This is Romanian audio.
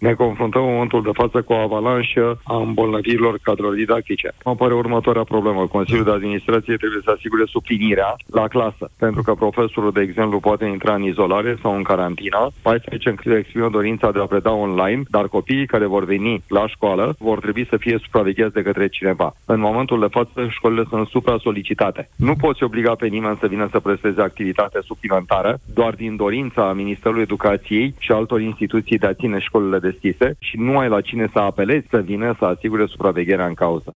Ne confruntăm în momentul de față cu o avalanșă a îmbolnăvirilor cadrelor didactice. Apare următoarea problemă. Consiliul de Administrație trebuie să asigure suplinirea la clasă, pentru că profesorul, de exemplu, poate intra în izolare sau în carantină, 14 exprimă dorința de a preda online, dar copiii care vor veni la școală vor trebui să fie supravegheați de către cineva. În momentul de față, școlile sunt supra-solicitate. Nu poți obliga pe nimeni să vină să presteze activitate suplimentară, doar din dorința Ministerului Educației și altor instituții de a ține școlile deschise și nu ai la cine să apelezi să vină să asigure supravegherea în cauză.